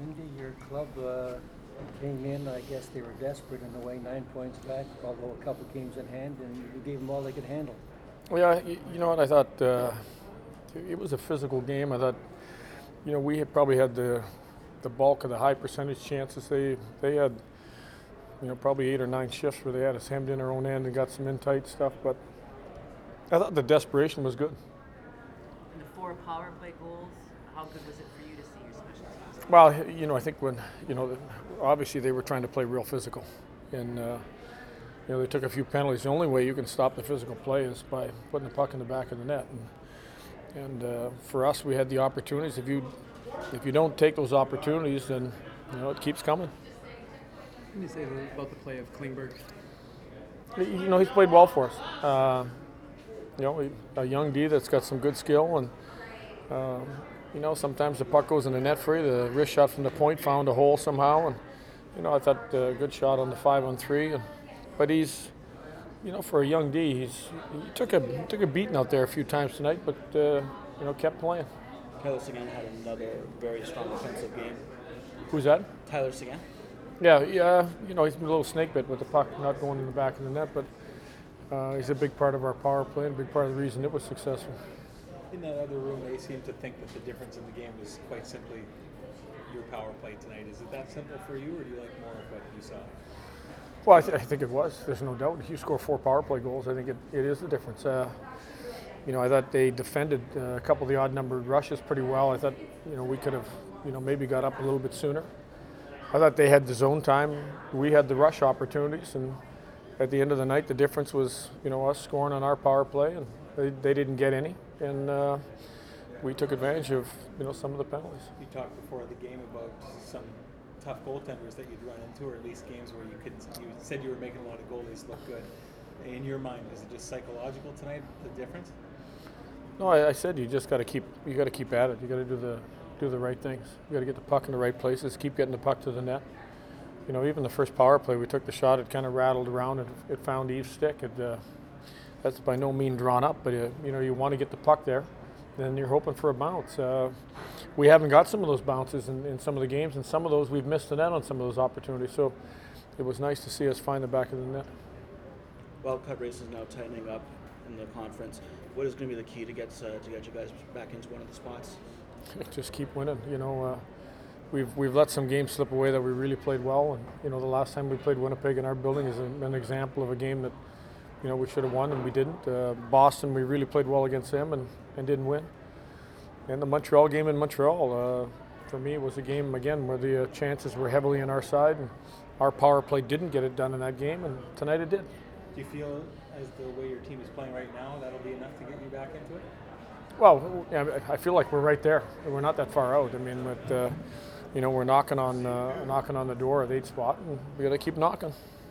Lindy, your club came in, I guess they were desperate in a way, 9 points back, although a couple games in hand, and you gave them all they could handle. Well, yeah, you know what? I thought it was a physical game. I thought, we had probably had the bulk of the high percentage chances. They had, probably 8 or 9 shifts where they had us hemmed in our own end and got some in tight stuff. But I thought the desperation was good. And the 4 power play goals, how good was it for you to see your special teams? Well, I think when, obviously they were trying to play real physical. And, they took a few penalties. The only way you can stop the physical play is by putting the puck in the back of the net. And for us, we had the opportunities. If you don't take those opportunities, then, it keeps coming. What can you say about the play of Klingberg? He's played well for us. A young D that's got some good skill, and sometimes the puck goes in the net for you. The wrist shot from the point found a hole somehow, and I thought a good shot on the 5-on-3. But he's, for a young D, he took a beating out there a few times tonight, but kept playing. Tyler Seguin had another very strong offensive game. Who's that? Tyler Seguin. Yeah. He's been a little snake bit with the puck not going in the back of the net, but he's a big part of our power play and a big part of the reason it was successful. In that other room, they seem to think that the difference in the game was quite simply your power play tonight. Is it that simple for you, or do you like more of what you saw? Well, I think it was. There's no doubt. If you score 4 power play goals, I think it is the difference. I thought they defended a couple of the odd-numbered rushes pretty well. I thought, we could have, maybe got up a little bit sooner. I thought they had the zone time. We had the rush opportunities, and at the end of the night, the difference was, us scoring on our power play, and they didn't get any, and we took advantage of, some of the penalties. You talked before the game about some tough goaltenders that you'd run into, or at least games where you said you were making a lot of goalies look good. In your mind, is it just psychological tonight, the difference? No, I said you just got to keep at it. You got to do the right things. You got to get the puck in the right places. Keep getting the puck to the net. Even the first power play, we took the shot. It kind of rattled around. It found Eve's stick. That's by no means drawn up, but you want to get the puck there. Then you're hoping for a bounce. We haven't got some of those bounces in some of the games, and some of those we've missed the net on some of those opportunities. So it was nice to see us find the back of the net. Wildcard race is now tightening up in the conference. What is going to be the key to get you guys back into one of the spots? Just keep winning. We've let some games slip away that we really played well, and the last time we played Winnipeg in our building is an example of a game that we should have won and we didn't. Boston, we really played well against them and didn't win. And the Montreal game in Montreal, for me, was a game again where the chances were heavily on our side, and our power play didn't get it done in that game, and tonight it did. Do you feel, as the way your team is playing right now, that'll be enough to get you back into it? Well, I feel like we're right there. We're not that far out. I mean, but we're knocking on the door of the 8th spot, and we got to keep knocking.